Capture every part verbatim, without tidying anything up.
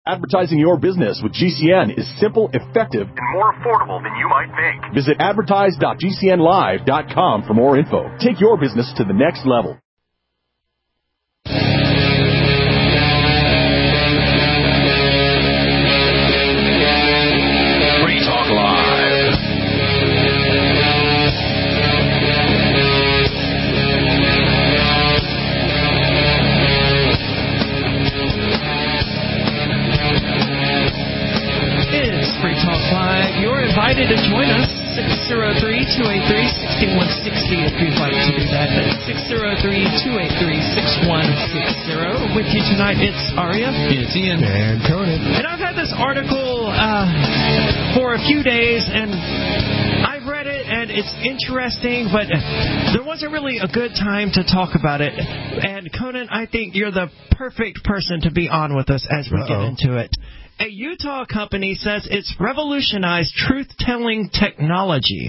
Advertising your business with G C N is simple, effective, and more affordable than you might think. Visit advertise dot g c n live dot com for more info. Take your business to the next level. Free Talk Live. It's Free Talk Live. You're invited to join us. six oh three, two eight three, six one six oh if you'd like to do that. That's six oh three, two eight three, six one six oh. With you tonight, it's Aria. It's Ian. And Conan. And I've had this article uh, for a few days, and I've read it, and it's interesting, but there wasn't really a good time to talk about it. And Conan, I think you're the perfect person to be on with us as we Uh-oh. get into it. A Utah company says it's revolutionized truth-telling technology.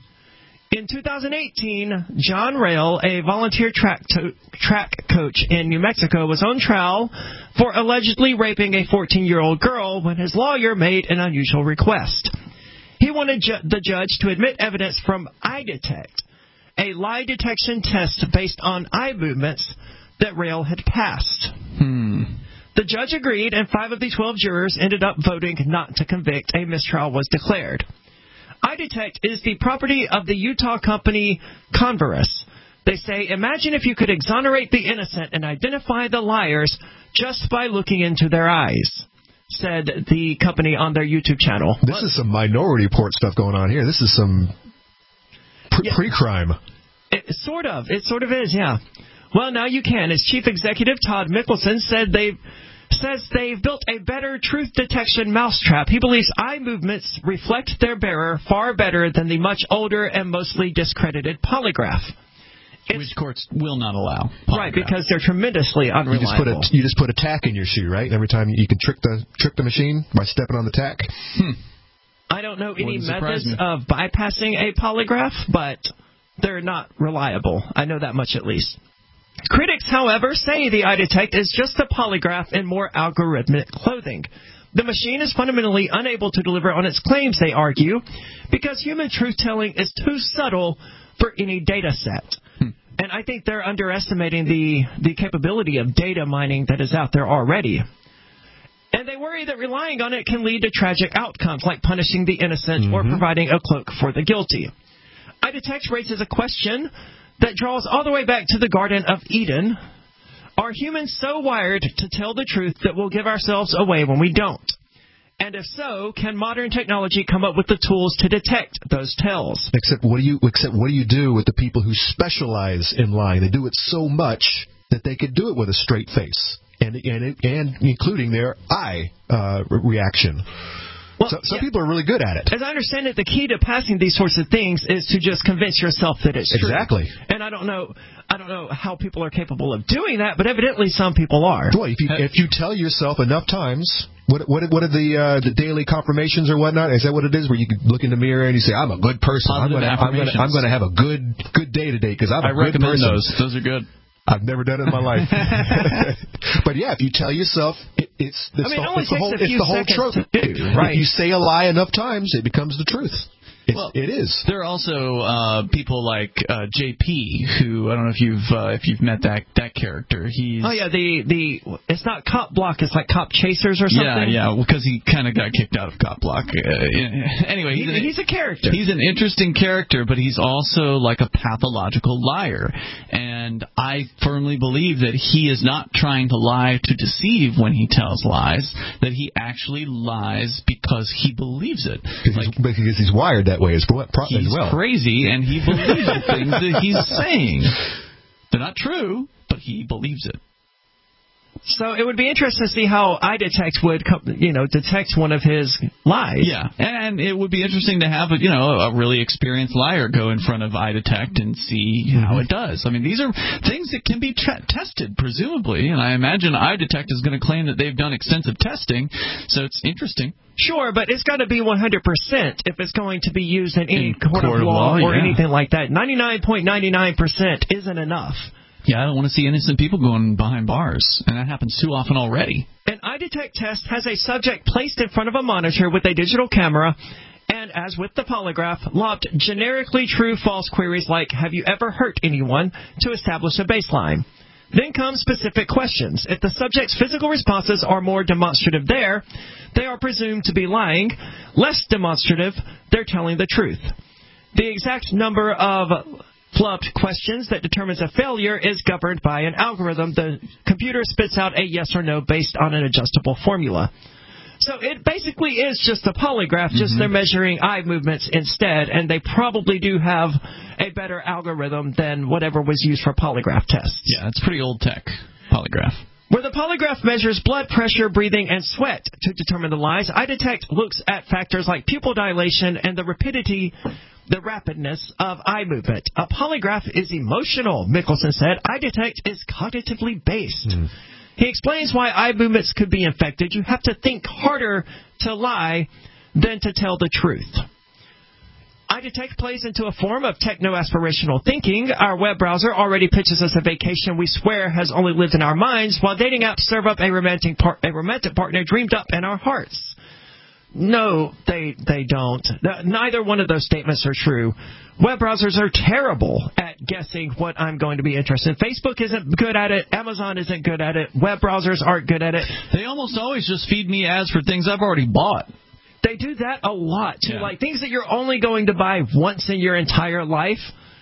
In two thousand eighteen, John Rail, a volunteer track, to- track coach in New Mexico, was on trial for allegedly raping a fourteen-year-old girl when his lawyer made an unusual request. He wanted ju- the judge to admit evidence from iDetect, a lie detection test based on eye movements that Rail had passed. Hmm. The judge agreed, and five of the twelve jurors ended up voting not to convict. A mistrial was declared. iDetect is the property of the Utah company Converus. They say, imagine if you could exonerate the innocent and identify the liars just by looking into their eyes, said the company on their YouTube channel. This what? is some Minority Report stuff going on here. This is some pre- yeah. pre-crime. It, sort of. It sort of is, yeah. Well, now you can. As Chief Executive Todd Mickelson said they've says they've built a better truth detection mousetrap. He believes eye movements reflect their bearer far better than the much older and mostly discredited polygraph. It's, Which courts will not allow. Polygraph. Right, because they're tremendously unreliable. You just put a, you just put a tack in your shoe, right? Every time you can trick the trick the machine by stepping on the tack. Hmm. I don't know any methods of bypassing a polygraph, but they're not reliable. I know that much at least. Critics, however, say the iDetect is just a polygraph in more algorithmic clothing. The machine is fundamentally unable to deliver on its claims, they argue, because human truth-telling is too subtle for any data set. Hmm. And I think they're underestimating the, the capability of data mining that is out there already. And they worry that relying on it can lead to tragic outcomes, like punishing the innocent mm-hmm. or providing a cloak for the guilty. iDetect raises a question that draws all the way back to the Garden of Eden. Are humans so wired to tell the truth that we'll give ourselves away when we don't? And if so, can modern technology come up with the tools to detect those tells? Except what do you except what do you do with the people who specialize in lying? They do it so much that they could do it with a straight face, and and and including their eye uh, reaction. Well, so, some yeah. people are really good at it. As I understand it, the key to passing these sorts of things is to just convince yourself that it's true. Exactly. And I don't know, I don't know how people are capable of doing that, but evidently some people are. Well, if you if you tell yourself enough times, what what what are the uh, the daily confirmations or whatnot? Is that what it is? Where you can look in the mirror and you say, "I'm a good person. Positive I'm going to I'm going to have a good good day today because I'm a I good recommend person." those. Those are good. I've never done it in my life. But yeah, if you tell yourself, it, it's, it's, I mean, the, it only it's the takes whole, a few it's the whole seconds truth. to do, right? If you say a lie enough times, it becomes the truth. It's, well, it is. There are also uh, people like uh, J P, who I don't know if you've uh, if you've met that that character. He's oh yeah, the the it's not Cop Block, it's like Cop Chasers or something. Yeah, yeah, because well, he kind of got kicked out of Cop Block. Uh, anyway, he's, he, an, he's a character. He's an interesting character, but he's also like a pathological liar. And I firmly believe that he is not trying to lie to deceive when he tells lies. That he actually lies because he believes it. Like, he's, because he's wired that way as well. He's as well. crazy, and he believes the things that he's saying. They're not true, but he believes it. So it would be interesting to see how iDetect would, you know, detect one of his lies. Yeah, and it would be interesting to have, a, you know, a really experienced liar go in front of iDetect and see mm-hmm. how it does. I mean, these are things that can be tra- tested, presumably, and I imagine iDetect is going to claim that they've done extensive testing, so it's interesting. Sure, but it's got to be one hundred percent if it's going to be used in any in court, court of law, law or yeah. anything like that. ninety-nine point nine nine percent isn't enough. Yeah, I don't want to see innocent people going behind bars, and that happens too often already. An iDetect test has a subject placed in front of a monitor with a digital camera, and as with the polygraph, lobbed generically true-false queries like, have you ever hurt anyone, to establish a baseline. Then come specific questions. If the subject's physical responses are more demonstrative there, they are presumed to be lying. Less demonstrative, they're telling the truth. The exact number of flubbed questions that determines a failure is governed by an algorithm. The computer spits out a yes or no based on an adjustable formula. So it basically is just a polygraph, just mm-hmm. they're measuring eye movements instead, and they probably do have a better algorithm than whatever was used for polygraph tests. Yeah, it's pretty old tech, polygraph. Where the polygraph measures blood pressure, breathing, and sweat to determine the lies, iDetect looks at factors like pupil dilation and the rapidity, the rapidness of eye movement. A polygraph is emotional, Mickelson said. iDetect is cognitively based. Mm. He explains why eye movements could be infected. You have to think harder to lie than to tell the truth. iDetect plays into a form of techno-aspirational thinking. Our web browser already pitches us a vacation we swear has only lived in our minds, while dating apps serve up a romantic, par- a romantic partner dreamed up in our hearts. No, they they don't. Neither one of those statements are true. Web browsers are terrible at guessing what I'm going to be interested in. Facebook isn't good at it. Amazon isn't good at it. Web browsers aren't good at it. They almost always just feed me ads for things I've already bought. They do that a lot, too. Yeah. Like things that you're only going to buy once in your entire life.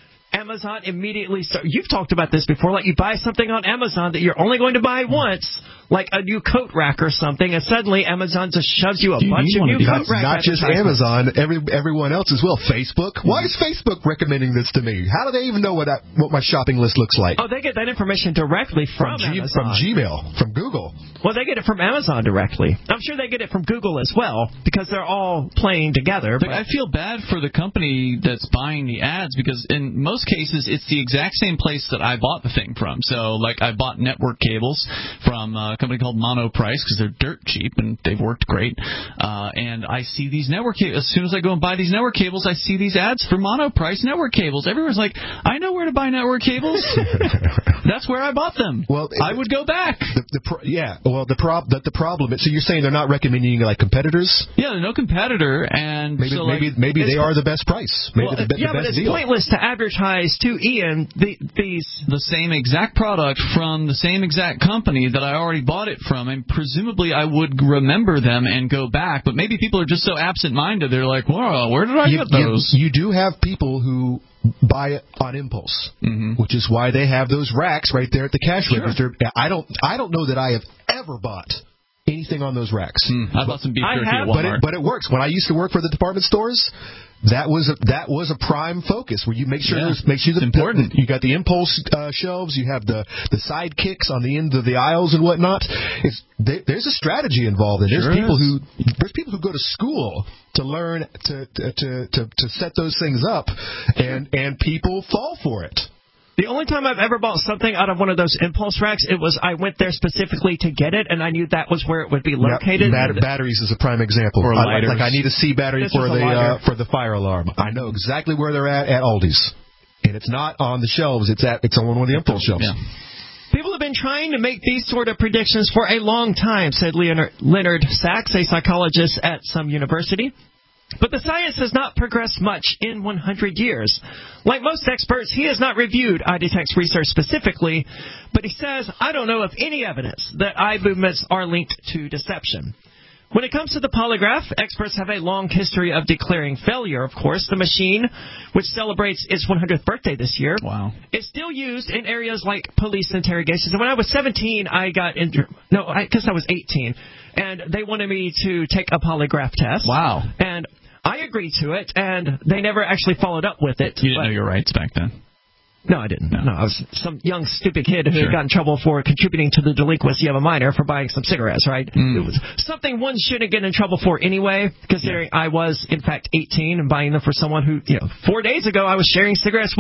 Amazon immediately start. You've talked about this before. Like you buy something on Amazon that you're only going to buy once, like a new coat rack or something, and suddenly Amazon just shoves you a you bunch of new coat racks. Not just Amazon, every everyone else as well. Facebook. Why is Facebook recommending this to me? How do they even know what I, what my shopping list looks like? Oh, they get that information directly from, from G, Amazon. From Gmail, from Google. Well, they get it from Amazon directly. I'm sure they get it from Google as well because they're all playing together. But I feel bad for the company that's buying the ads because in most cases it's the exact same place that I bought the thing from. So, like, I bought network cables from a company called Monoprice because they're dirt cheap and they've worked great. Uh, and I see these network cables. As soon as I go and buy these network cables, I see these ads for Monoprice network cables. Everyone's like, I know where to buy network cables. That's where I bought them. Well, I would go back. The, the pro- yeah. Well, the, prob- the, the problem is, so you're saying they're not recommending like competitors? Yeah, they're no competitor. And maybe so, maybe, like, maybe they are the best price. Maybe well, the, the yeah, best but it's deal. pointless to advertise to Ian the, these the same exact product from the same exact company that I already bought it from, and presumably I would remember them and go back. But maybe people are just so absent-minded, they're like, "Whoa, where did I you, get those?" You, you do have people who buy it on impulse, mm-hmm. which is why they have those racks right there at the cash sure. register. I don't, I don't know that I have ever bought anything on those racks. Mm, I bought some beef jerky at Walmart. But it, but it works. When I used to work for the department stores, that was a, that was a prime focus where you make sure yeah, there's, make sure that important. The, you got the impulse uh, shelves, you have the the sidekicks on the end of the aisles and whatnot. It's they, there's a strategy involved, and there's sure people is. who there's people who go to school to learn to to to to set those things up, and and people fall for it. The only time I've ever bought something out of one of those impulse racks, it was I went there specifically to get it, and I knew that was where it would be located. Bat- batteries is a prime example. Or I, like I need a C battery this for the uh, for the fire alarm. I know exactly where they're at at Aldi's, and it's not on the shelves. It's at it's on one of the impulse shelves. Yeah. People have been trying to make these sort of predictions for a long time, said Leonard, Leonard Sachs, a psychologist at some university. But the science has not progressed much in one hundred years. Like most experts, he has not reviewed iDetect's research specifically, but he says, I don't know of any evidence that eye movements are linked to deception. When it comes to the polygraph, experts have a long history of declaring failure, of course. The machine, which celebrates its one hundredth birthday this year, wow. is still used in areas like police interrogations. And when I was seventeen, I got injured. No, I guess I was eighteen. And they wanted me to take a polygraph test. Wow. And I agreed to it, and they never actually followed up with it. You didn't know your rights back then? No, I didn't. No, no I was some young, stupid kid who sure. got in trouble for contributing to the delinquency of a minor for buying some cigarettes, right? Mm. It was something one shouldn't get in trouble for anyway, considering yeah. I was, in fact, eighteen and buying them for someone who, you know, four days ago I was sharing cigarettes with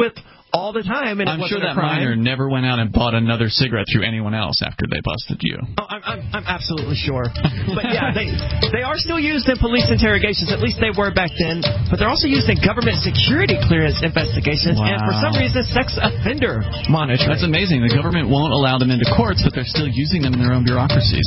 all the time, and I'm it sure wasn't that a crime. miner never went out and bought another cigarette through anyone else after they busted you. Oh, I'm, I'm, I'm absolutely sure. But yeah, they they are still used in police interrogations. At least they were back then. But they're also used in government security clearance investigations, Wow. and for some reason, sex offender monitoring. That's amazing. The government won't allow them into courts, but they're still using them in their own bureaucracies.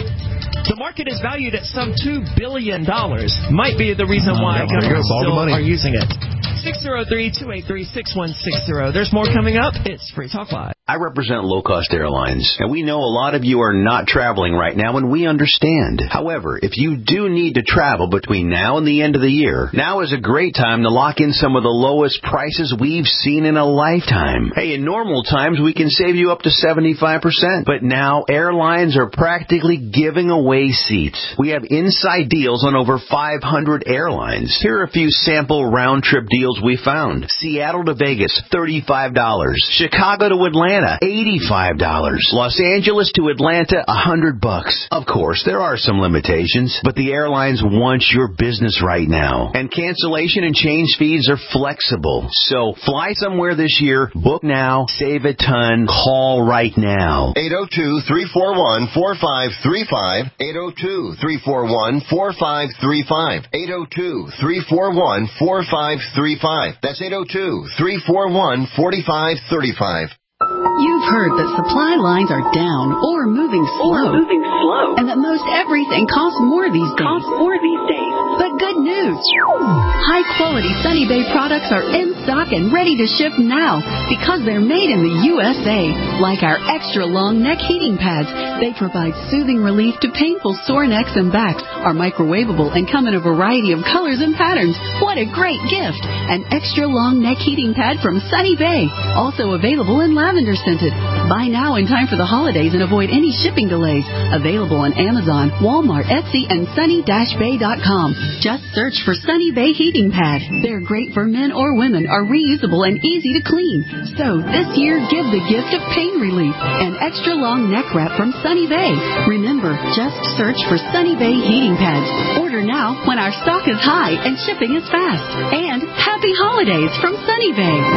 The market is valued at some two billion dollars. Might be the reason why Oh, there you go. governments All the still money. are using it. six oh three, two eight three, six one six zero. There's more coming up. It's Free Talk Live. I represent low-cost airlines, and we know a lot of you are not traveling right now, and we understand. However, if you do need to travel between now and the end of the year, now is a great time to lock in some of the lowest prices we've seen in a lifetime. Hey, in normal times, we can save you up to seventy-five percent, but now airlines are practically giving away seats. We have inside deals on over five hundred airlines. Here are a few sample round-trip deals we found. Seattle to Vegas, thirty-five dollars. Chicago to Atlanta, eighty-five dollars. Los Angeles to Atlanta, one hundred bucks. Of course, there are some limitations, but the airlines want your business right now. And cancellation and change fees are flexible. So fly somewhere this year, book now, save a ton, call right now. eight oh two, three four one, four five three five. eight oh two, three four one, four five three five. eight oh two, three four one, four five three five. That's eight oh two, three four one, four five three five. You've heard that supply lines are down or moving slow, or moving slow, and that most everything costs more these days. Costs more these days. But good news! High-quality Sunny Bay products are in stock and ready to ship now because they're made in the U S A. Like our extra-long neck heating pads, they provide soothing relief to painful sore necks and backs, are microwavable and come in a variety of colors and patterns. What a great gift! An extra-long neck heating pad from Sunny Bay, also available in lavender scented. Buy now in time for the holidays and avoid any shipping delays. Available on Amazon, Walmart, Etsy, and sunny dash bay dot com. Just search for Sunny Bay Heating Pad. They're great for men or women, are reusable and easy to clean. So this year, give the gift of pain relief. An extra long neck wrap from Sunny Bay. Remember, just search for Sunny Bay Heating Pads. Order now when our stock is high and shipping is fast. And happy holidays from Sunny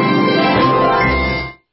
Bay.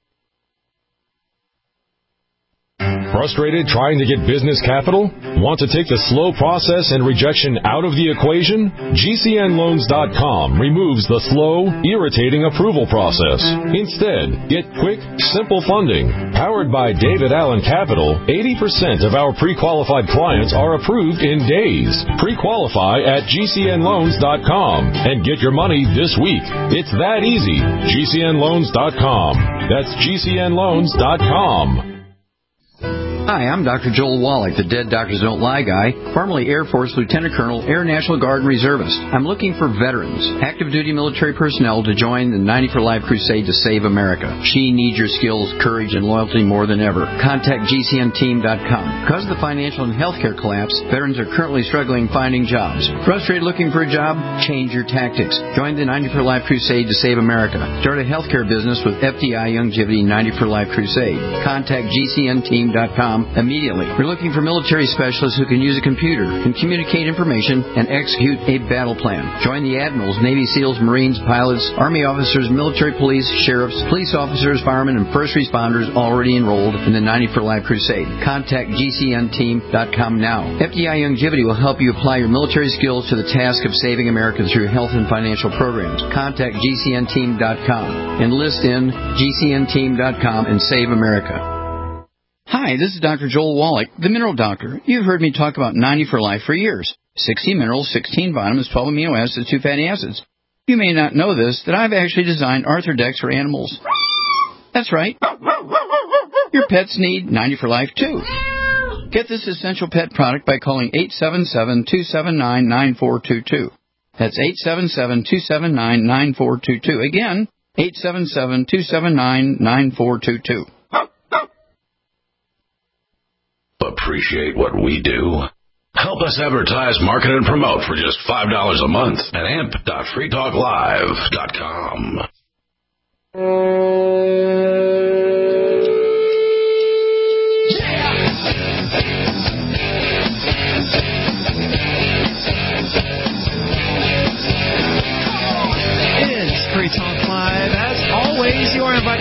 Frustrated trying to get business capital? Want to take the slow process and rejection out of the equation? G C N loans dot com removes the slow, irritating approval process. Instead, get quick, simple funding. Powered by David Allen Capital, eighty percent of our pre-qualified clients are approved in days. Pre-qualify at G C N loans dot com and get your money this week. It's that easy. G C N loans dot com. That's G C N loans dot com. Hi, I'm Doctor Joel Wallach, the Dead Doctors Don't Lie guy, formerly Air Force Lieutenant Colonel, Air National Guard and Reservist. I'm looking for veterans, active duty military personnel to join the ninety for Life crusade to save America. She needs your skills, courage, and loyalty more than ever. Contact G C N team dot com. Because of the financial and healthcare collapse, veterans are currently struggling finding jobs. Frustrated looking for a job? Change your tactics. Join the ninety for Life crusade to save America. Start a healthcare business with F D I Youngevity ninety for Life crusade. Contact G C N team dot com immediately. We're looking for military specialists who can use a computer and communicate information and execute a battle plan. Join the admirals, Navy SEALs, Marines, pilots, Army officers, military police, sheriffs, police officers, firemen, and first responders already enrolled in the ninety for Life crusade. Contact G C N team dot com now. F D I Youngevity will help you apply your military skills to the task of saving America through health and financial programs. Contact G C N team dot com. Enlist in G C N team dot com and save America. Hi, this is Doctor Joel Wallach, the Mineral Doctor. You've heard me talk about ninety for Life for years. sixty minerals, sixteen vitamins, twelve amino acids, two fatty acids. You may not know this, that I've actually designed Arthrodex for animals. That's right. Your pets need ninety for Life, too. Get this essential pet product by calling eight seven seven, two seven nine, nine four two two. That's eight seven seven, two seven nine, nine four two two. Again, eight seven seven, two seven nine, nine four two two. Appreciate what we do? Help us advertise, market, and promote for just five dollars a month at amp dot free talk live dot com. It's Free Talk Live. As always, you are invited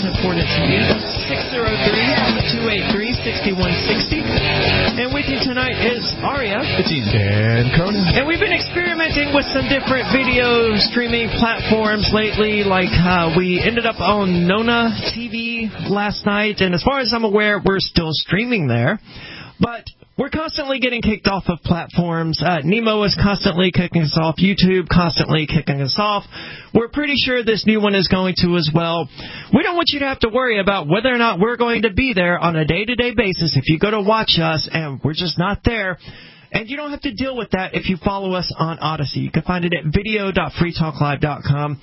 important to you. six oh three, two eight three, six one six oh. And with you tonight is Aria. It's Ian. And Conan. And we've been experimenting with some different video streaming platforms lately, like uh, we ended up on Nona T V last night, and as far as I'm aware, we're still streaming there. But we're constantly getting kicked off of platforms. Uh, Nemo is constantly kicking us off. YouTube constantly kicking us off. We're pretty sure this new one is going to as well. We don't want you to have to worry about whether or not we're going to be there on a day-to-day basis if you go to watch us and we're just not there. And you don't have to deal with that if you follow us on Odyssey. You can find it at video dot free talk live dot com.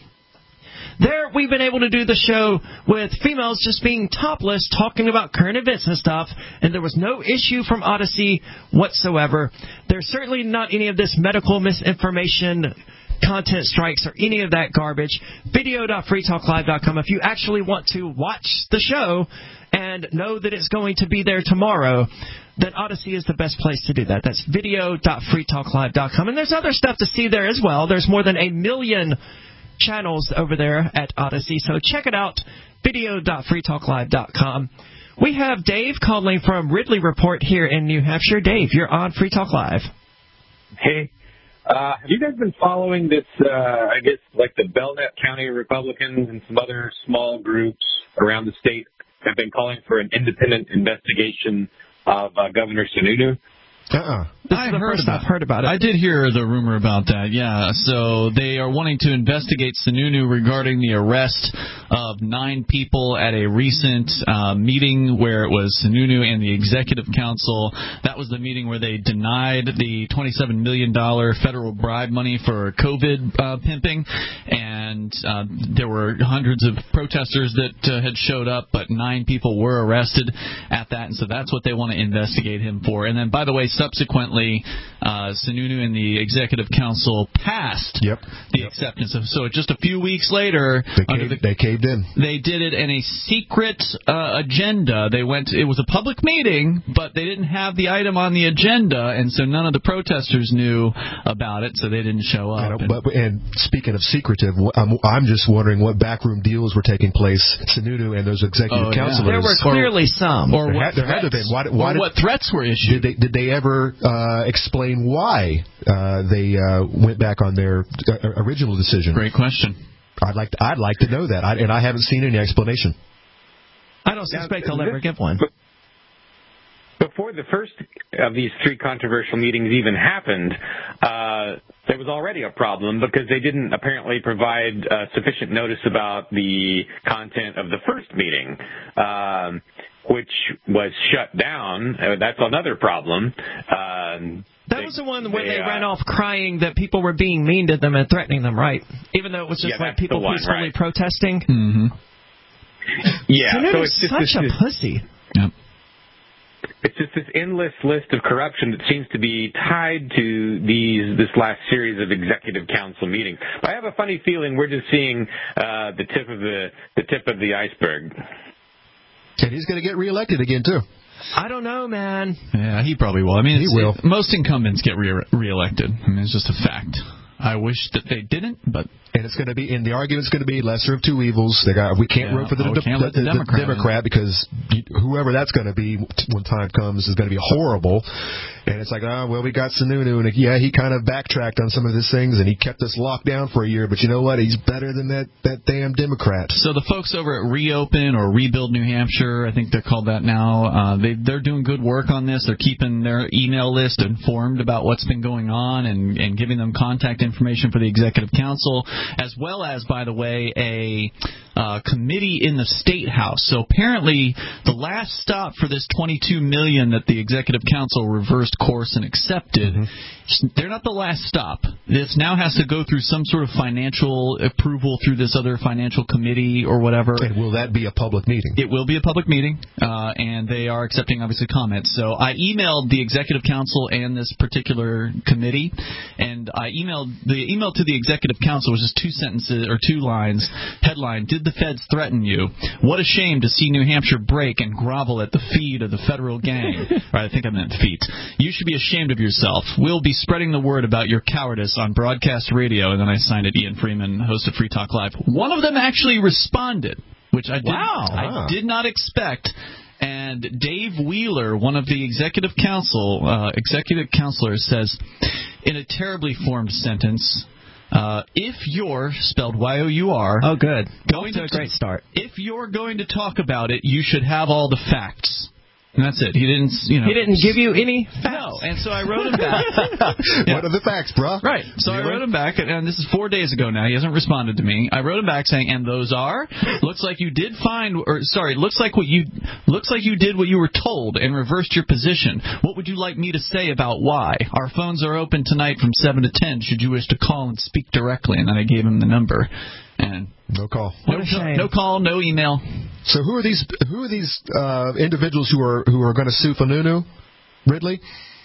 There, we've been able to do the show with females just being topless, talking about current events and stuff, and there was no issue from Odyssey whatsoever. There's certainly not any of this medical misinformation, content strikes, or any of that garbage. video dot free talk live dot com. If you actually want to watch the show and know that it's going to be there tomorrow, then Odyssey is the best place to do that. That's video dot free talk live dot com. And there's other stuff to see there as well. There's more than a million channels over there at Odyssey, so check it out, video dot free talk live dot com. We have Dave calling from Ridley Report here in New Hampshire. Dave, you're on Free Talk Live. Hey, uh, have you guys been following this, uh, I guess, like the Belknap County Republicans and some other small groups around the state have been calling for an independent investigation of uh, Governor Sununu? Uh-uh. I heard about, I've heard about it. I did hear the rumor about that, yeah. So they are wanting to investigate Sununu regarding the arrest of nine people at a recent uh, meeting where it was Sununu and the Executive Council. That was the meeting where they denied the twenty-seven million dollars federal bribe money for COVID uh, pimping. And uh, there were hundreds of protesters that uh, had showed up, but nine people were arrested at that. And so that's what they want to investigate him for. And then, by the way, subsequently, uh, Sununu and the Executive Council passed yep. the yep. acceptance of. So just a few weeks later, they caved, the, they caved in. They did it in a secret uh, agenda. They went. It was a public meeting, but they didn't have the item on the agenda, and so none of the protesters knew about it, so they didn't show up. I know, and, but, and speaking of secretive, I'm, I'm just wondering what backroom deals were taking place. Sununu and those executive oh, councilors. Yeah. There were clearly or, some. Or there, what had, there had to have been. Why, why or did, what threats were issued? Did they, did they ever uh, explain why uh, they uh, went back on their uh, original decision? Great question. I'd like to, I'd like to know that, I, and I haven't seen any explanation. I don't suspect now, they'll ever give one. Before the first of these three controversial meetings even happened, uh, there was already a problem because they didn't apparently provide uh, sufficient notice about the content of the first meeting, um, which was shut down. Uh, that's another problem. Um, That they, was the one where they, they uh, ran off crying that people were being mean to them and threatening them, right? Even though it was just yeah, like people one, peacefully right. protesting. Mm-hmm. Yeah, Sununu's so it's just such this, a this, pussy. Yep. It's just this endless list of corruption that seems to be tied to these this last series of executive council meetings. But I have a funny feeling we're just seeing uh, the tip of the the tip of the iceberg. And he's going to get reelected again too. I don't know, man. Yeah, he probably will. I mean, he it's, will. It, most incumbents get re- reelected. I mean, it's just a fact. I wish that they didn't, but and it's going to be, and the argument's going to be lesser of two evils. They got, we can't yeah, vote for the, oh, de- can't the, the, the Democrat, Democrat because whoever that's going to be when time comes is going to be horrible. And it's like, oh, well, we got Sununu, and yeah, he kind of backtracked on some of his things, and he kept us locked down for a year. But you know what? He's better than that, that damn Democrat. So the folks over at Reopen or Rebuild New Hampshire, I think they're called that now, uh, they, they're doing good work on this. They're keeping their email list informed about what's been going on and, and giving them contact information for the Executive Council, as well as, by the way, a uh, committee in the State House. So apparently the last stop for this twenty-two million dollars that the Executive Council reversed course and accepted, mm-hmm. they're not the last stop. This now has to go through some sort of financial approval through this other financial committee or whatever. And will that be a public meeting? It will be a public meeting, uh, and they are accepting, obviously, comments. So I emailed the Executive Council and this particular committee, and I emailed the email to the Executive Council was just two sentences or two lines. Headline: Did the feds threaten you? What a shame to see New Hampshire break and grovel at the feet of the federal gang. Right, I think I meant feet. You should be ashamed of yourself. We'll be spreading the word about your cowardice on broadcast radio. And then I signed it, Ian Freeman, host of Free Talk Live. One of them actually responded. which I did, wow. I did not expect. And Dave Wheeler, one of the executive council uh, executive counselors, says in a terribly formed sentence, uh, if you're, spelled Y O U R. Oh, good. Going to a great start. If you're going to talk about it, you should have all the facts. And that's it. He didn't, you know. He didn't give you any facts. No. And so I wrote him back. Yeah. What are the facts, bro? Right. So really? I wrote him back, and this is four days ago now. He hasn't responded to me. I wrote him back saying, "And those are looks like you did find, or sorry, looks like what you looks like you did what you were told and reversed your position. What would you like me to say about why? Our phones are open tonight from seven to ten. Should you wish to call and speak directly?" And then I gave him the number. And no call. No, no call, no email. So who are these? Who are these uh, individuals who are who are going to sue Fununu, Ridley?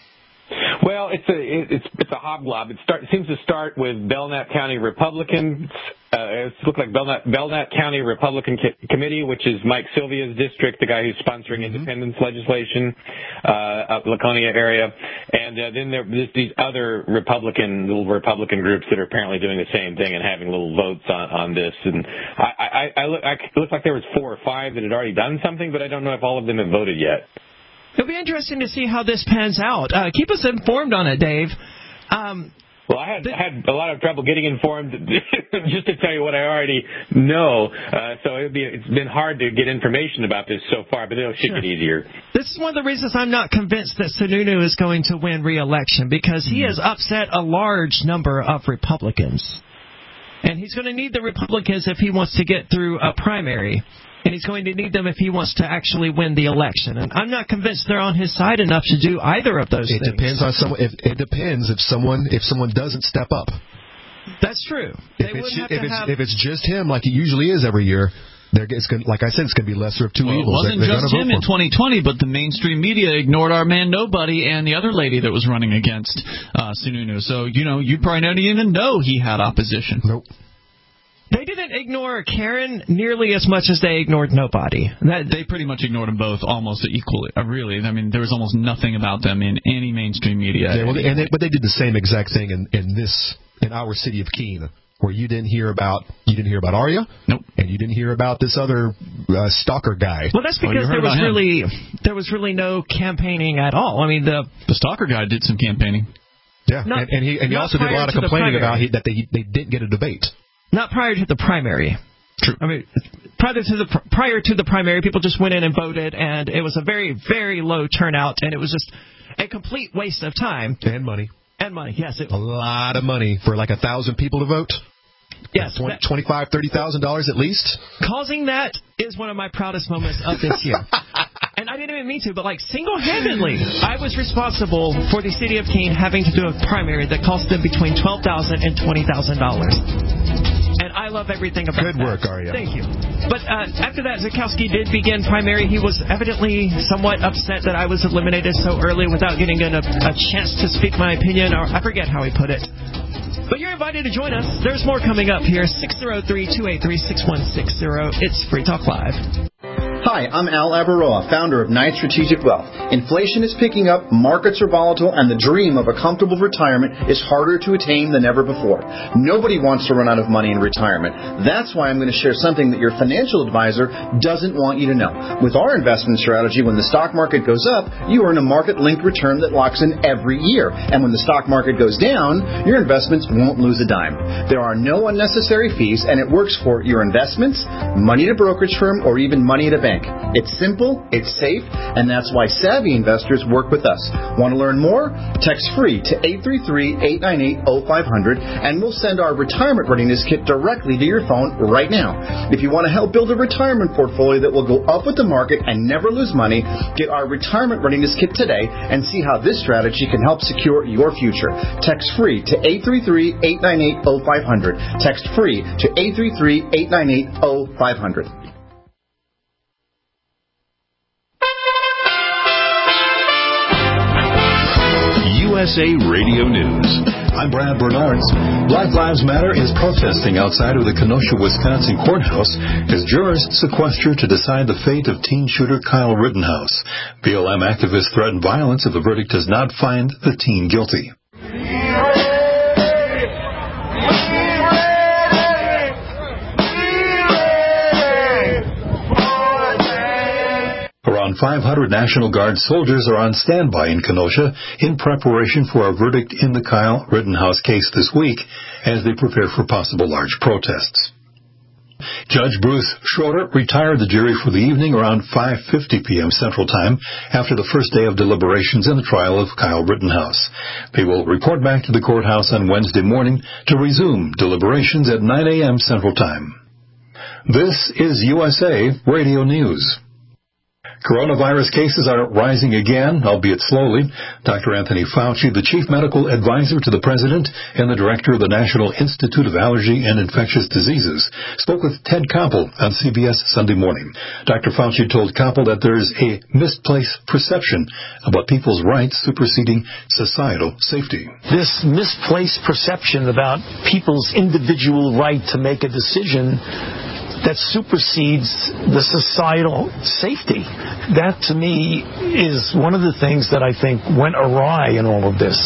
Well, it's a it's it's a hobgoblin. It, start, it seems to start with Belknap County Republicans. Uh, it looks like Belknap, Belknap County Republican Co- Committee, which is Mike Sylvia's district, the guy who's sponsoring mm-hmm. independence legislation uh, up Laconia area, and uh, then there's these other Republican little Republican groups that are apparently doing the same thing and having little votes on, on this. And I, I, I, look, I it looked like there was four or five that had already done something, but I don't know if all of them have voted yet. It'll be interesting to see how this pans out. Uh, keep us informed on it, Dave. Um, well, I had, th- had a lot of trouble getting informed just to tell you what I already know. Uh, so it'd be, it's been hard to get information about this so far, but it should sure. get easier. This is one of the reasons I'm not convinced that Sununu is going to win re-election, because he has upset a large number of Republicans. And he's going to need the Republicans if he wants to get through a primary. And he's going to need them if he wants to actually win the election. And I'm not convinced they're on his side enough to do either of those it things. It depends on someone. If, it depends if someone if someone doesn't step up. That's true. They if it's, have if, to it's, have... if it's just him, like it usually is every year, it's going, like I said, it's going to be lesser of two well, evils. It wasn't they're, they're just him in twenty twenty, but the mainstream media ignored our man Nobody and the other lady that was running against uh, Sununu. So, you know, you probably don't even know he had opposition. Nope. They didn't ignore Karen nearly as much as they ignored Nobody. That, they pretty much ignored them both almost equally. Uh, really, I mean, there was almost nothing about them in any mainstream media. Yeah, well, and they, but they did the same exact thing in, in this in our city of Keene, where you didn't hear about you didn't hear about Arya. Nope. And you didn't hear about this other uh, stalker guy. Well, that's because oh, there was really there was really no campaigning at all. I mean, the the stalker guy did some campaiigning. Yeah, not, and, and he and he also did a lot of complaining about he, that they they didn't get a debate. Not prior to the primary. True. I mean, prior to the prior to the primary, people just went in and voted, and it was a very, very low turnout, and it was just a complete waste of time and money. And money, yes, it, a lot of money for like a thousand people to vote. Yes, twenty, twenty-five, thirty thousand dollars at least. Causing that is one of my proudest moments of this year. And I didn't even mean to, but like single-handedly, I was responsible for the city of Keene having to do a primary that cost them between twelve thousand dollars and twenty thousand dollars. And I love everything about Good that. work, Arya. Thank you. But uh, after that, Zukowski did begin primary. He was evidently somewhat upset that I was eliminated so early without getting a, a chance to speak my opinion, or I forget how he put it. But you're invited to join us. There's more coming up here. six oh three, two eight three, six one six oh. It's Free Talk Live. Hi, I'm Al Abaroa, founder of Knight Strategic Wealth. Inflation is picking up, markets are volatile, and the dream of a comfortable retirement is harder to attain than ever before. Nobody wants to run out of money in retirement. That's why I'm going to share something that your financial advisor doesn't want you to know. With our investment strategy, when the stock market goes up, you earn a market-linked return that locks in every year. And when the stock market goes down, your investments won't lose a dime. There are no unnecessary fees, and it works for your investments, money at a brokerage firm, or even money at a bank. It's simple, it's safe, and that's why savvy investors work with us. Want to learn more? Text free to eight three three, eight nine eight, oh five hundred, and we'll send our retirement readiness kit directly to your phone right now. If you want to help build a retirement portfolio that will go up with the market and never lose money, get our retirement readiness kit today and see how this strategy can help secure your future. Text free to eight three three, eight nine eight, oh five hundred. Text free to eight three three, eight nine eight, oh five hundred. U S A Radio News. I'm Brad Bernards. Black Lives Matter is protesting outside of the Kenosha, Wisconsin courthouse as jurors sequester to decide the fate of teen shooter Kyle Rittenhouse. B L M activists threaten violence if the verdict does not find the teen guilty. five hundred National Guard soldiers are on standby in Kenosha in preparation for a verdict in the Kyle Rittenhouse case this week as they prepare for possible large protests. Judge Bruce Schroeder retired the jury for the evening around five fifty p.m. Central Time after the first day of deliberations in the trial of Kyle Rittenhouse. They will report back to the courthouse on Wednesday morning to resume deliberations at nine a.m. Central Time. This is U S A Radio News. Coronavirus cases are rising again, albeit slowly. Doctor Anthony Fauci, the chief medical advisor to the president and the director of the National Institute of Allergy and Infectious Diseases, spoke with Ted Koppel on C B S Sunday morning. Doctor Fauci told Koppel that there is a misplaced perception about people's rights superseding societal safety. This misplaced perception about people's individual right to make a decision that supersedes the societal safety. That, to me, is one of the things that I think went awry in all of this.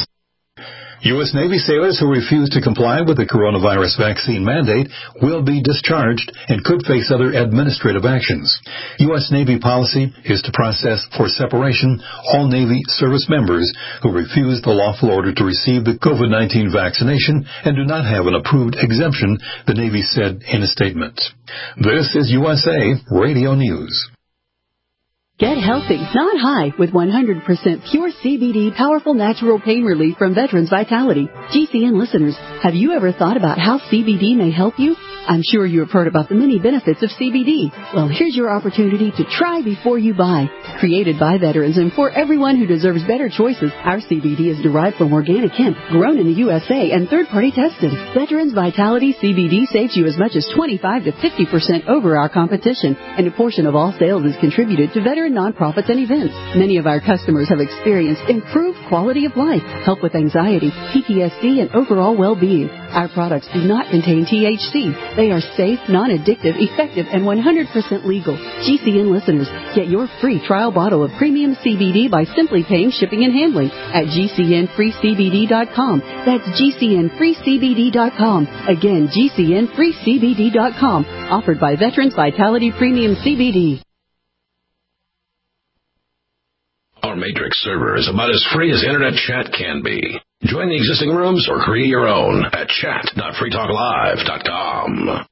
U S Navy sailors who refuse to comply with the coronavirus vaccine mandate will be discharged and could face other administrative actions. U S Navy policy is to process for separation all Navy service members who refuse the lawful order to receive the COVID nineteen vaccination and do not have an approved exemption, the Navy said in a statement. This is U S A Radio News. Get healthy, not high, with one hundred percent pure C B D powerful natural pain relief from Veterans Vitality. G C N listeners, have you ever thought about how C B D may help you? I'm sure you have heard about the many benefits of C B D. Well, here's your opportunity to try before you buy. Created by veterans and for everyone who deserves better choices, our C B D is derived from organic hemp, grown in the U S A and third-party tested. Veterans Vitality C B D saves you as much as twenty-five to fifty percent over our competition, and a portion of all sales is contributed to veteran nonprofits and events. Many of our customers have experienced improved quality of life, help with anxiety, P T S D, and overall well-being. Our products do not contain T H C. They are safe, non-addictive, effective, and one hundred percent legal. G C N listeners, get your free trial bottle of premium C B D by simply paying shipping and handling at G C N free C B D dot com. That's G C N free C B D dot com. Again, G C N free C B D dot com. Offered by Veterans Vitality Premium C B D. Our Matrix server is about as free as internet chat can be. Join the existing rooms or create your own at chat dot free talk live dot com.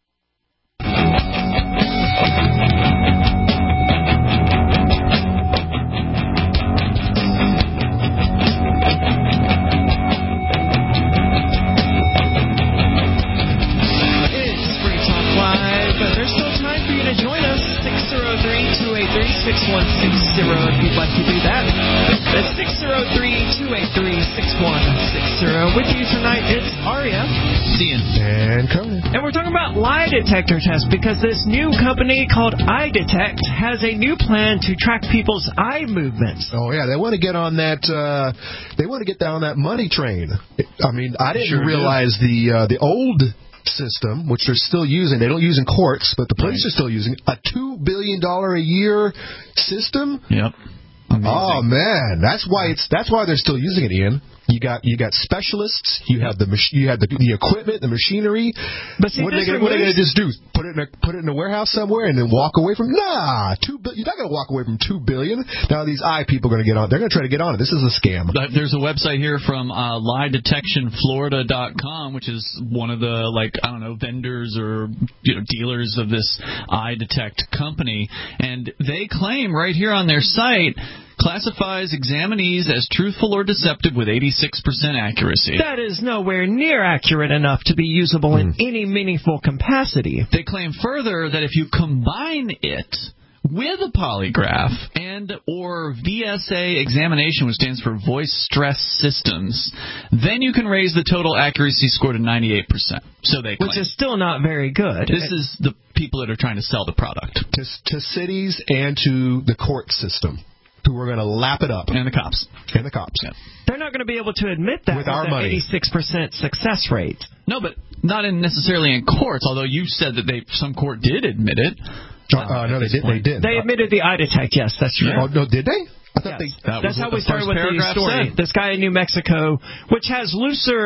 six one six zero if you'd like to do that. That's six zero three, two eight three, six one six zero. With you tonight is Aria. Ian. And Conan. And we're talking about lie detector tests because this new company called iDetect has a new plan to track people's eye movements. Oh, yeah. They want to get on that, uh, they want to get down that money train. I mean, I didn't sure realize do. the, uh, the old system, which they're still using. They don't use in courts, but the police right. are still using a two billion dollars a year system. Yep. Amazing. Oh man, that's why it's that's why they're still using it, Ian. You got you got specialists. You have the mach- you have the, the equipment, the machinery. But see, what, are they gonna, what are they going to just do? Put it in a put it in a warehouse somewhere and then walk away from? Nah, two. You're not going to walk away from two billion. Now these eye people are going to get on. They're going to try to get on it. This is a scam. There's a website here from uh, lie detection florida dot com, which is one of the like I don't know vendors or you know dealers of this iDetect company, and they claim right here on their site. Classifies examinees as truthful or deceptive with eighty-six percent accuracy. That is nowhere near accurate enough to be usable mm. in any meaningful capacity. They claim further that if you combine it with a polygraph and or V S A examination, which stands for Voice Stress Systems, then you can raise the total accuracy score to ninety-eight percent. So they claim. Which is still not very good. This it, is the people that are trying to sell the product. To, to cities and to the court system. Who are going to lap it up. And the cops. And the cops. Yeah. They're not going to be able to admit that with, with our an money. eighty-six percent success rate. No, but not in necessarily in courts, although you said that they some court did admit it. Uh, uh, no, they did, they did. They admitted the iDetect, yes, that's true. Oh, no, did they? I yes. thought they, that that's how we started with the story. said. This guy in New Mexico, which has looser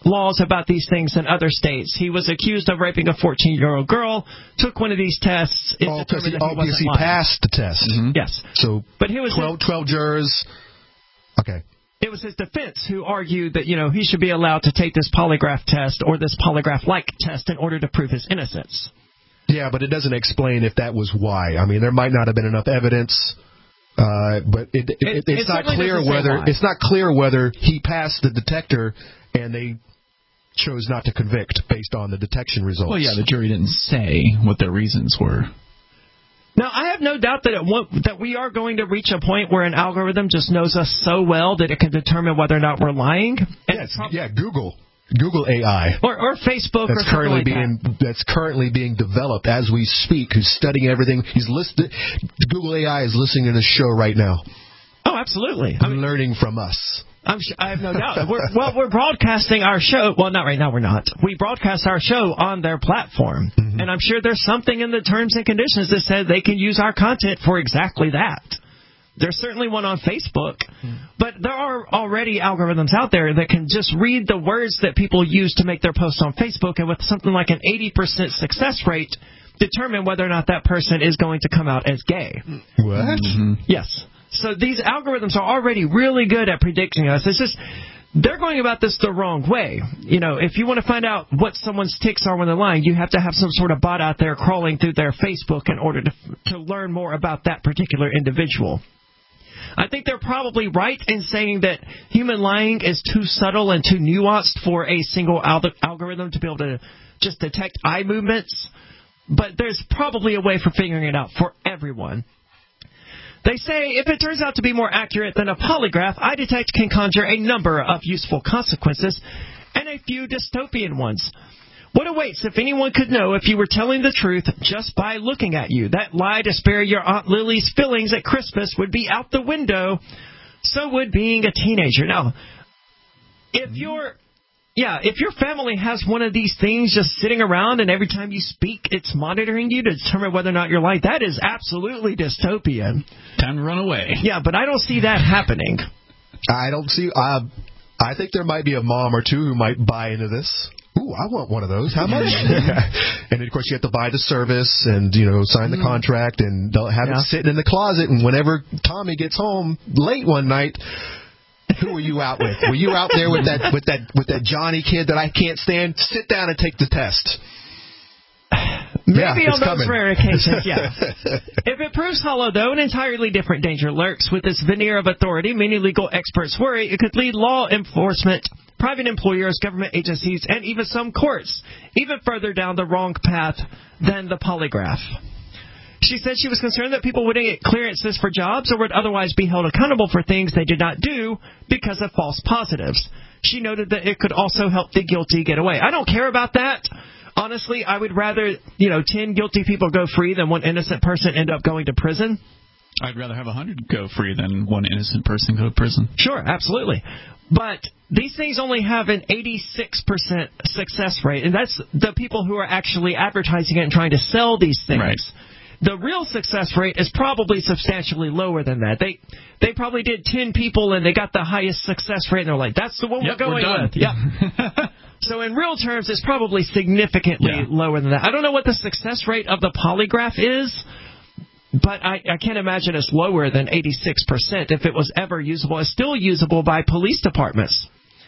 laws about these things in other states. He was accused of raping a fourteen-year-old girl, took one of these tests. It oh, because he, he, oh, because he passed the test. Mm-hmm. Yes. So but he was twelve, twelve jurors. Okay. It was his defense who argued that, you know, he should be allowed to take this polygraph test or this polygraph-like test in order to prove his innocence. Yeah, but it doesn't explain if that was why. I mean, there might not have been enough evidence, uh, but it, it, it, it's it not clear whether it's not clear whether he passed the detector and they chose not to convict based on the detection results. Well, yeah, the jury didn't say what their reasons were. Now, I have no doubt that it won't, that we are going to reach a point where an algorithm just knows us so well that it can determine whether or not we're lying. And yes, prob- yeah, Google. Google A I. Or, or Facebook that's or currently like being that. That's currently being developed as we speak, who's studying everything. He's listed. Google A I is listening to this show right now. Oh, absolutely. I mean, learning from us. I'm sure, I have no doubt. We're, well, we're broadcasting our show. Well, not right now, we're not. We broadcast our show on their platform. Mm-hmm. And I'm sure there's something in the terms and conditions that said they can use our content for exactly that. There's certainly one on Facebook. Mm-hmm. But there are already algorithms out there that can just read the words that people use to make their posts on Facebook, and with something like an eighty percent success rate, determine whether or not that person is going to come out as gay. What? Mm-hmm. Yes. So these algorithms are already really good at predicting us. It's just they're going about this the wrong way. You know, if you want to find out what someone's tics are when they're lying, you have to have some sort of bot out there crawling through their Facebook in order to to learn more about that particular individual. I think they're probably right in saying that human lying is too subtle and too nuanced for a single al- algorithm to be able to just detect eye movements. But there's probably a way for figuring it out for everyone. They say if it turns out to be more accurate than a polygraph, iDetect can conjure a number of useful consequences and a few dystopian ones. What awaits if anyone could know if you were telling the truth just by looking at you? That lie to spare your Aunt Lily's fillings at Christmas would be out the window. So would being a teenager. Now, if you're... Yeah, if your family has one of these things just sitting around and every time you speak, it's monitoring you to determine whether or not you're lying, that is absolutely dystopian. Time to run away. Yeah, but I don't see that happening. I don't see... Uh, I think there might be a mom or two who might buy into this. Ooh, I want one of those. How much? And, of course, you have to buy the service and, you know, sign the contract and they'll have yeah. it sitting in the closet. And whenever Tommy gets home late one night... Who were you out with? Were you out there with that with that with that Johnny kid that I can't stand? Sit down and take the test. Maybe yeah, on those coming. rare occasions, yeah. If it proves hollow, though, an entirely different danger lurks. With this veneer of authority, many legal experts worry it could lead law enforcement, private employers, government agencies, and even some courts even further down the wrong path than the polygraph. She said she was concerned that people wouldn't get clearances for jobs or would otherwise be held accountable for things they did not do because of false positives. She noted that it could also help the guilty get away. I don't care about that. Honestly, I would rather, you know, ten guilty people go free than one innocent person end up going to prison. I'd rather have a hundred go free than one innocent person go to prison. Sure, absolutely. But these things only have an eighty-six percent success rate, and that's the people who are actually advertising it and trying to sell these things. Right. The real success rate is probably substantially lower than that. They they probably did ten people and they got the highest success rate, and they're like, that's the one yep, we're going we're with. Yeah. So in real terms, it's probably significantly yeah. lower than that. I don't know what the success rate of the polygraph is, but I, I can't imagine it's lower than eighty-six percent. If it was ever usable, it's still usable by police departments.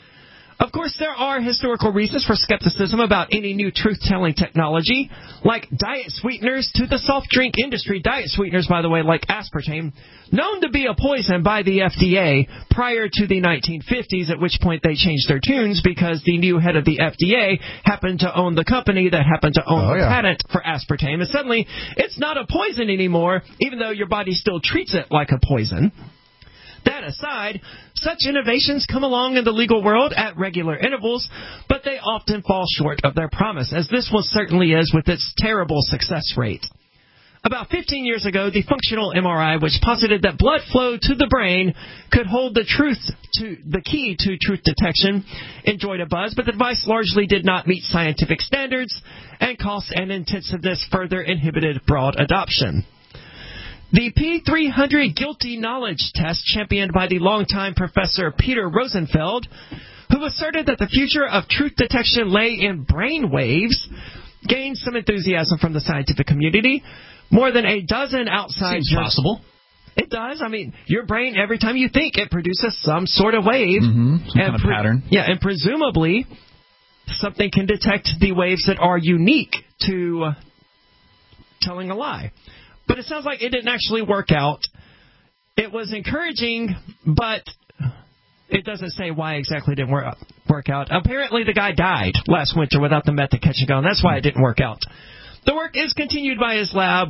Of course, there are historical reasons for skepticism about any new truth-telling technology, like diet sweeteners to the soft drink industry. Diet sweeteners, by the way, like aspartame, known to be a poison by the F D A prior to the nineteen fifties, at which point they changed their tunes because the new head of the F D A happened to own the company that happened to own oh, the yeah. patent for aspartame. And suddenly, it's not a poison anymore, even though your body still treats it like a poison. That aside, such innovations come along in the legal world at regular intervals, but they often fall short of their promise, as this one certainly is with its terrible success rate. About fifteen years ago, the functional M R I, which posited that blood flow to the brain could hold the truth to the key to truth detection, enjoyed a buzz, but the device largely did not meet scientific standards, and cost and intensiveness further inhibited broad adoption. The P three hundred Guilty Knowledge Test, championed by the longtime Professor Peter Rosenfeld, who asserted that the future of truth detection lay in brain waves, gained some enthusiasm from the scientific community. More than a dozen outside... Seems possible. It does. I mean, your brain, every time you think, it produces some sort of wave. Mm-hmm. Some and kind of pre- pattern. Yeah, and presumably something can detect the waves that are unique to uh, telling a lie. But it sounds like it didn't actually work out. It was encouraging, but it doesn't say why exactly it didn't work, work out. Apparently the guy died last winter without the method catching on. That's why it didn't work out. The work is continued by his lab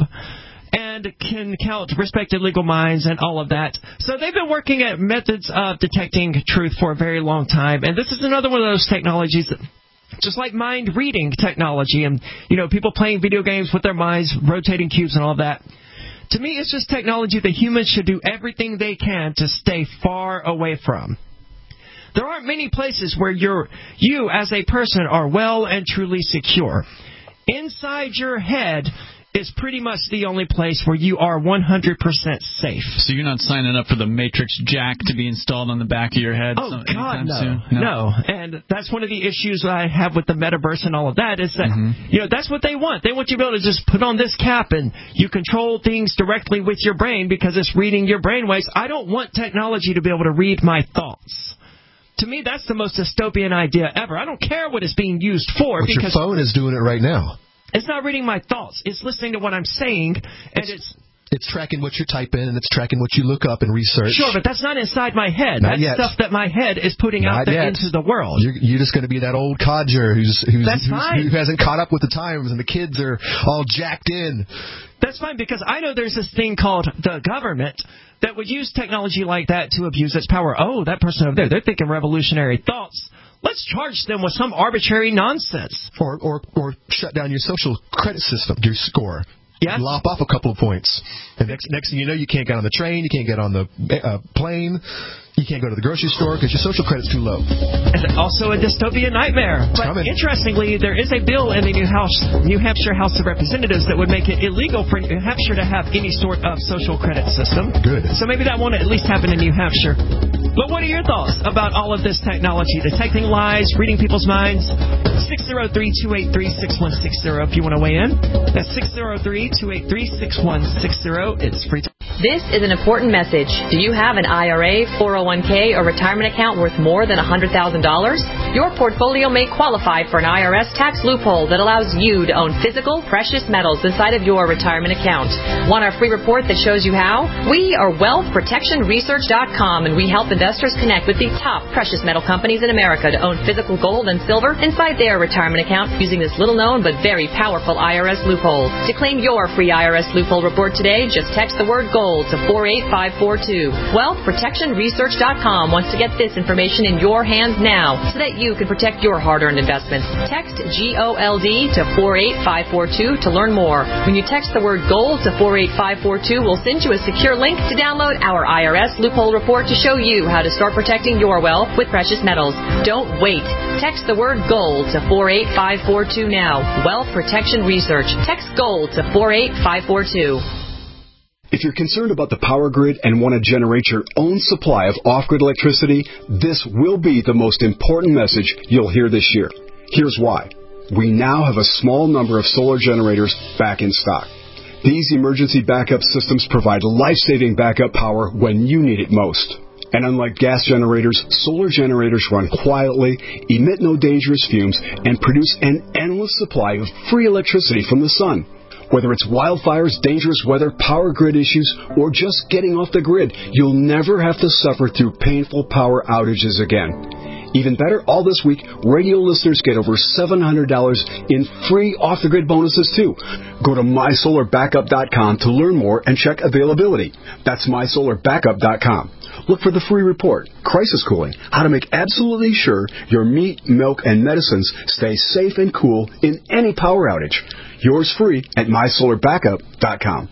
and can count respected legal minds and all of that. So they've been working at methods of detecting truth for a very long time. And this is another one of those technologies that, just like mind-reading technology and, you know, people playing video games with their minds, rotating cubes and all of that. To me, it's just technology that humans should do everything they can to stay far away from. There aren't many places where you're, you as a person are well and truly secure. Inside your head is pretty much the only place where you are one hundred percent safe. So you're not signing up for the Matrix Jack to be installed on the back of your head? Oh, some, God, no. Soon? no. No. And that's one of the issues I have with the metaverse and all of that is that, mm-hmm. you know, that's what they want. They want you to be able to just put on this cap and you control things directly with your brain because it's reading your brainwaves. I don't want technology to be able to read my thoughts. To me, that's the most dystopian idea ever. I don't care what it's being used for. But because your phone is doing it right now. It's not reading my thoughts. It's listening to what I'm saying, and it's... It's, it's tracking what you type in, and it's tracking what you look up and research. Sure, but that's not inside my head. Not that's yet. stuff that my head is putting not out there yet. into the world. You're, you're just going to be that old codger who's, who's, that's who's, fine. who hasn't caught up with the times, and the kids are all jacked in. That's fine, because I know there's this thing called the government that would use technology like that to abuse its power. Oh, that person over there, they're thinking revolutionary thoughts. Let's charge them with some arbitrary nonsense. Or or or shut down your social credit system, your score. Yeah. Lop off a couple of points. And next, next thing you know, you can't get on the train, you can't get on the uh, plane, you can't go to the grocery store because your social credit's too low. And also a dystopian nightmare. It's but coming. Interestingly, there is a bill in the New House, New Hampshire House of Representatives that would make it illegal for New Hampshire to have any sort of social credit system. Good. So maybe that won't at least happen in New Hampshire. But what are your thoughts about all of this technology? Detecting lies, reading people's minds? six oh three, two eight three, six one six oh if you want to weigh in. That's six oh three, two eight three, six one six oh. It's free time. This is an important message. Do you have an I R A, four oh one k, or retirement account worth more than one hundred thousand dollars? Your portfolio may qualify for an I R S tax loophole that allows you to own physical, precious metals inside of your retirement account. Want our free report that shows you how? We are wealth protection research dot com, and we help investors connect with the top precious metal companies in America to own physical gold and silver inside their retirement account using this little-known but very powerful I R S loophole. To claim your free I R S loophole report today, just text the word GOLD to four eight five four two. wealth protection research dot com wants to get this information in your hands now so that you can protect your hard-earned investments. Text G O L D to four eight five four two to learn more. When you text the word GOLD to four eight five four two, we'll send you a secure link to download our I R S loophole report to show you how to start protecting your wealth with precious metals. Don't wait. Text the word GOLD to four eight five four two now. Wealth Protection Research. Text GOLD to four eight five four two. If you're concerned about the power grid and want to generate your own supply of off-grid electricity, this will be the most important message you'll hear this year. Here's why. We now have a small number of solar generators back in stock. These emergency backup systems provide life-saving backup power when you need it most. And unlike gas generators, solar generators run quietly, emit no dangerous fumes, and produce an endless supply of free electricity from the sun. Whether it's wildfires, dangerous weather, power grid issues, or just getting off the grid, you'll never have to suffer through painful power outages again. Even better, all this week, radio listeners get over seven hundred dollars in free off-the-grid bonuses, too. Go to my solar backup dot com to learn more and check availability. That's my solar backup dot com. Look for the free report, Crisis Cooling, how to make absolutely sure your meat, milk, and medicines stay safe and cool in any power outage. Yours free at my solar backup dot com.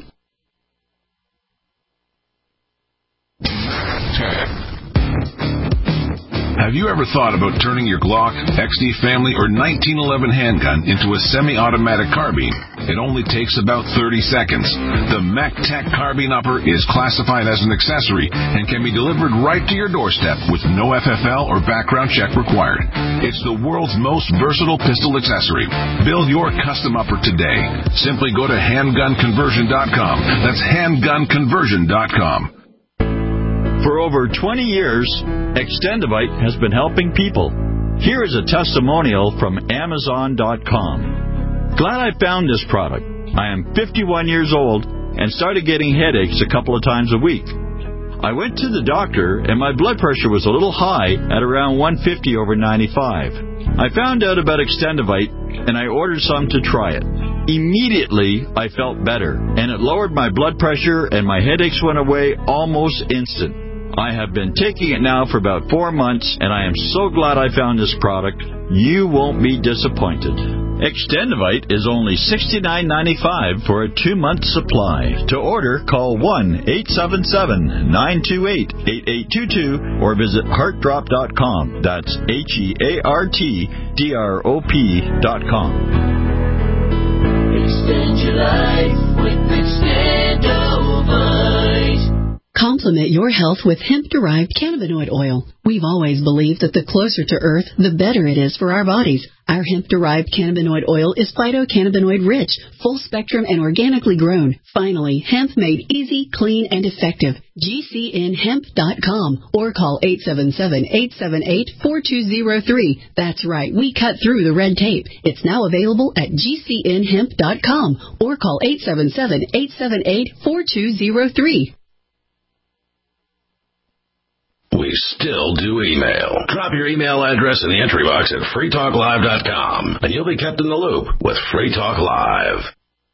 Have Have you ever thought about turning your Glock, X D Family, or nineteen eleven handgun into a semi-automatic carbine? It only takes about thirty seconds. The MacTac Carbine Upper is classified as an accessory and can be delivered right to your doorstep with no F F L or background check required. It's the world's most versatile pistol accessory. Build your custom upper today. Simply go to handgun conversion dot com. That's handgun conversion dot com. For over twenty years, Extendivite has been helping people. Here is a testimonial from Amazon dot com. Glad I found this product. I am fifty-one years old and started getting headaches a couple of times a week. I went to the doctor and my blood pressure was a little high at around one fifty over ninety-five. I found out about Extendivite and I ordered some to try it. Immediately, I felt better, and it lowered my blood pressure and my headaches went away almost instant. I have been taking it now for about four months, and I am so glad I found this product. You won't be disappointed. Extendivite is only sixty-nine ninety-five for a two-month supply. To order, call one eight seven seven, nine two eight, eight eight two two or visit heart drop dot com. That's H E A R T D R O P dot com. Extend your life with Extendivite. Complement your health with hemp-derived cannabinoid oil. We've always believed that the closer to Earth, the better it is for our bodies. Our hemp-derived cannabinoid oil is phytocannabinoid-rich, full-spectrum, and organically grown. Finally, hemp made easy, clean, and effective. G C N hemp dot com or call eight seven seven, eight seven eight, four two zero three. That's right, we cut through the red tape. It's now available at G C N hemp dot com or call eight seven seven, eight seven eight, four two zero three. We still do email. Drop your email address in the entry box at free talk live dot com, and you'll be kept in the loop with Free Talk Live.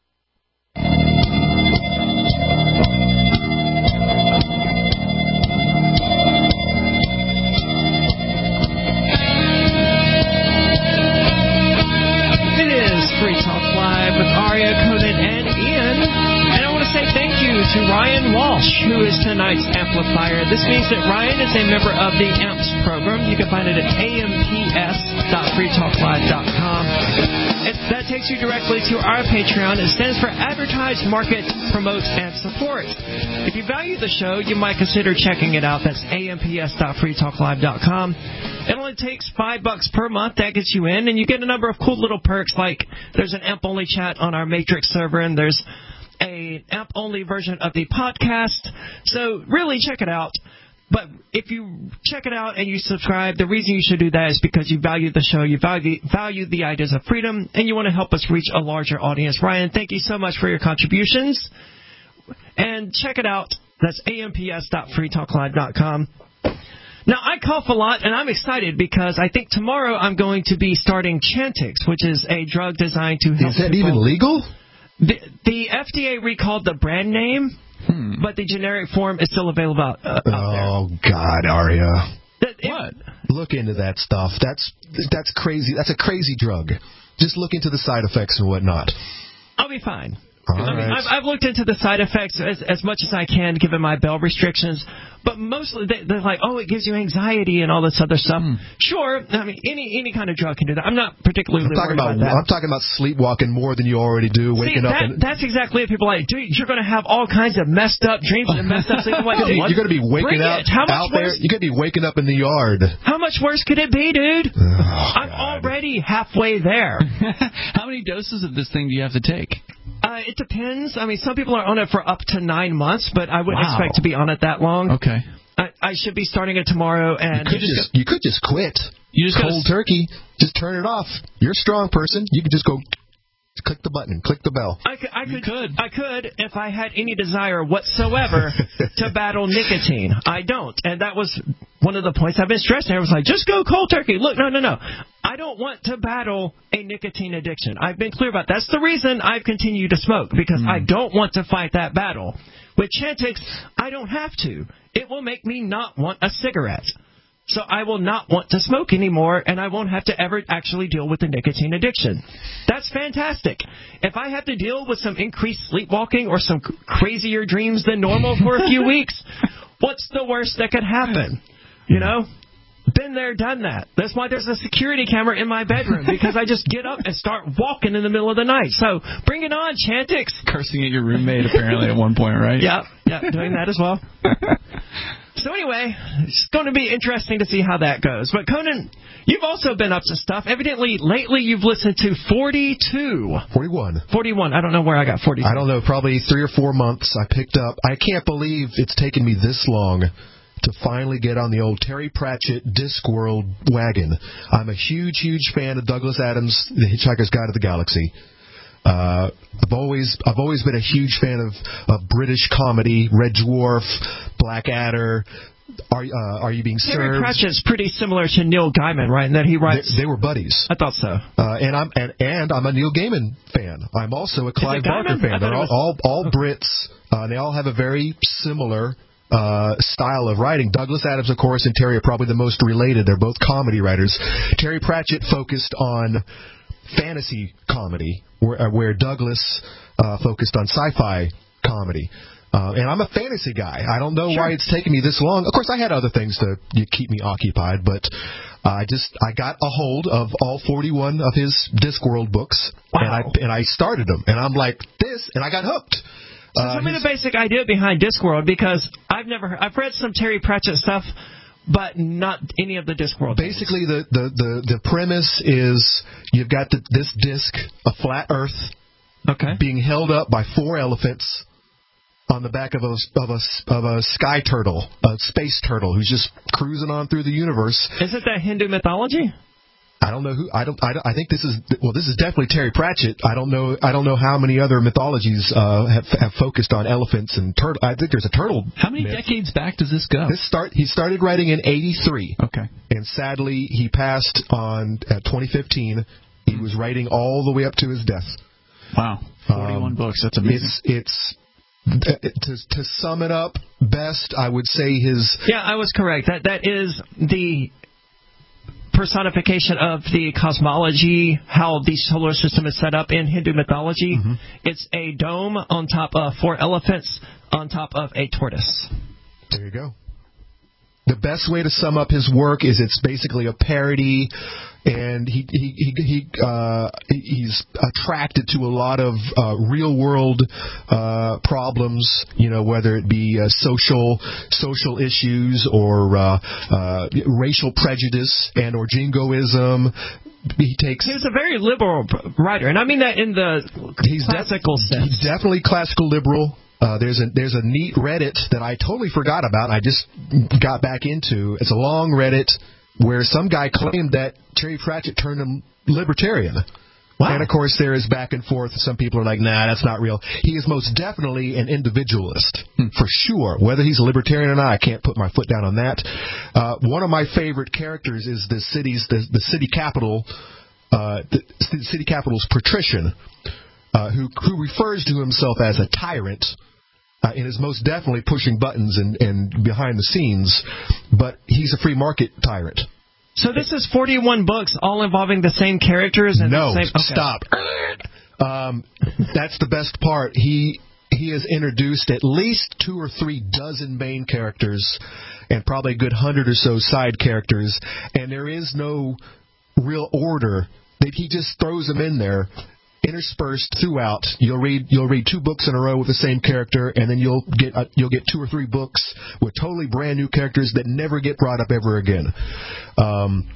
It is Free Talk Live with Aria, Conan, and Ian. And I want to say thank you to Ryan Walsh, who is tonight's amplifier. This means that Ryan is a member of the A M P S program. You can find it at A M P S dot free talk live dot com. It, that takes you directly to our Patreon. It stands for Advertise, Market, Promote, and Support. If you value the show, you might consider checking it out. That's A M P S dot free talk live dot com. It only takes five bucks per month. That gets you in, and you get a number of cool little perks, like there's an A M P-only chat on our Matrix server, and there's a A M P-only version of the podcast. So really check it out. But if you check it out and you subscribe, the reason you should do that is because you value the show, you value, value the ideas of freedom, and you want to help us reach a larger audience. Ryan, thank you so much for your contributions. And check it out. That's A M P S dot free talk live dot com. Now, I cough a lot, and I'm excited because I think tomorrow I'm going to be starting Chantix, which is a drug designed to help Is that people. even legal? The, the F D A recalled the brand name, hmm. but the generic form is still available out, uh, out there. Oh, God, Aria. That, it, what? Look into that stuff. That's that's crazy. That's a crazy drug. Just look into the side effects and whatnot. I'll be fine. All I mean, right. I've, I've looked into the side effects as, as much as I can, given my bail restrictions. But mostly they, they're like, oh, it gives you anxiety and all this other stuff. Mm. Sure, I mean, any any kind of drug can do that. I'm not particularly I'm talking worried about, about that. I'm talking about sleepwalking more than you already do, waking See, up. That, and that's exactly what people are like. Dude, you're going to have all kinds of messed up dreams and messed up sleep. Like, you're going to be waking up How much out there. worse? You're going to be waking up in the yard. How much worse could it be, dude? Oh, I'm already halfway there. How many doses of this thing do you have to take? Uh, it depends. I mean, some people are on it for up to nine months, but I wouldn't Wow. expect to be on it that long. Okay. I, I should be starting it tomorrow, and You could just, you could just quit. You just cold gotta... turkey. Just turn it off. You're a strong person. You can just go click the button, click the bell. I could, I could, could. I could, if I had any desire whatsoever to battle nicotine. I don't, and that was one of the points I've been stressing. I was like, just go cold turkey. Look, no, no, no. I don't want to battle a nicotine addiction. I've been clear about that. That's the reason I've continued to smoke, because mm. I don't want to fight that battle. With Chantix, I don't have to. It will make me not want a cigarette. So I will not want to smoke anymore, and I won't have to ever actually deal with the nicotine addiction. That's fantastic. If I have to deal with some increased sleepwalking or some crazier dreams than normal for a few weeks, what's the worst that could happen? You know? Been there, done that. That's why there's a security camera in my bedroom, because I just get up and start walking in the middle of the night. So bring it on, Chantix. Cursing at your roommate, apparently, at one point, right? Yeah, yeah, doing that as well. So anyway, it's going to be interesting to see how that goes. But Conan, you've also been up to stuff. Evidently, lately you've listened to forty-two. forty-one. forty-one. I don't know where I got forty-two. I don't know. Probably three or four months I picked up. I can't believe it's taken me this long to finally get on the old Terry Pratchett Discworld wagon. I'm a huge, huge fan of Douglas Adams' The Hitchhiker's Guide to the Galaxy. Uh, I've always I've always been a huge fan of, of British comedy, Red Dwarf, Blackadder. Are uh, Are You Being Served? Terry Pratchett's pretty similar to Neil Gaiman, right? In that he writes. They, they were buddies. I thought so. Uh, and I'm and, and I'm a Neil Gaiman fan. I'm also a Clive Barker fan. They're all all, all Brits. Uh, they all have a very similar uh, style of writing. Douglas Adams, of course, and Terry are probably the most related. They're both comedy writers. Terry Pratchett focused on fantasy comedy, where, where Douglas uh, focused on sci-fi comedy. Uh, and I'm a fantasy guy. I don't know sure. why it's taken me this long. Of course, I had other things to keep me occupied, but I just I got a hold of all forty-one of his Discworld books, wow. and I and I started them, and I'm like this, and I got hooked. So uh, tell me the basic idea behind Discworld, because I've never heard, I've read some Terry Pratchett stuff, but not any of the Discworld. Basically, the, the, the, the premise is you've got the, this disc, a flat Earth, okay. being held up by four elephants on the back of a, of a, of a sky turtle, a space turtle, who's just cruising on through the universe. Is it that Hindu mythology? I don't know who. I don't. I, don't, I think this is. Well, this is definitely Terry Pratchett. I don't know. I don't know how many other mythologies uh, have have focused on elephants and turtle. I think there's a turtle. How many myth. decades back does this go? This start. He started writing in eighty-three. Okay. And sadly, he passed on at twenty fifteen. He was writing all the way up to his death. Wow. Forty-one um, books. That's amazing. It's. it's To, to sum it up best, I would say his... Yeah, I was correct. That That is the personification of the cosmology, how the solar system is set up in Hindu mythology. Mm-hmm. It's a dome on top of four elephants on top of a tortoise. There you go. The best way to sum up his work is it's basically a parody, and he he he, he uh, he's attracted to a lot of uh, real world uh, problems. You know, whether it be uh, social social issues or uh, uh, racial prejudice and or jingoism. He takes. He's a very liberal writer, and I mean that in the he's classical def- sense. He's definitely classical liberal. Uh, there's a there's a neat Reddit that I totally forgot about. I just got back into. It's a long Reddit where some guy claimed that Terry Pratchett turned him libertarian. Wow. And of course there is back and forth. Some people are like, nah, that's not real. He is most definitely an individualist, hmm. for sure. Whether he's a libertarian or not, I can't put my foot down on that. Uh, one of my favorite characters is the city's the, the city capital, uh, the, the city capital's patrician, uh, who who refers to himself as a tyrant. Uh, and is most definitely pushing buttons and, and behind the scenes, but he's a free market tyrant. So this is forty-one books, all involving the same characters? And no, the same... Okay. Stop. Um, that's the best part. He he has introduced at least two or three dozen main characters and probably a good hundred or so side characters, and there is no real order. He just throws them in there. Interspersed throughout, you'll read you'll read two books in a row with the same character, and then you'll get uh, you'll get two or three books with totally brand new characters that never get brought up ever again. Um,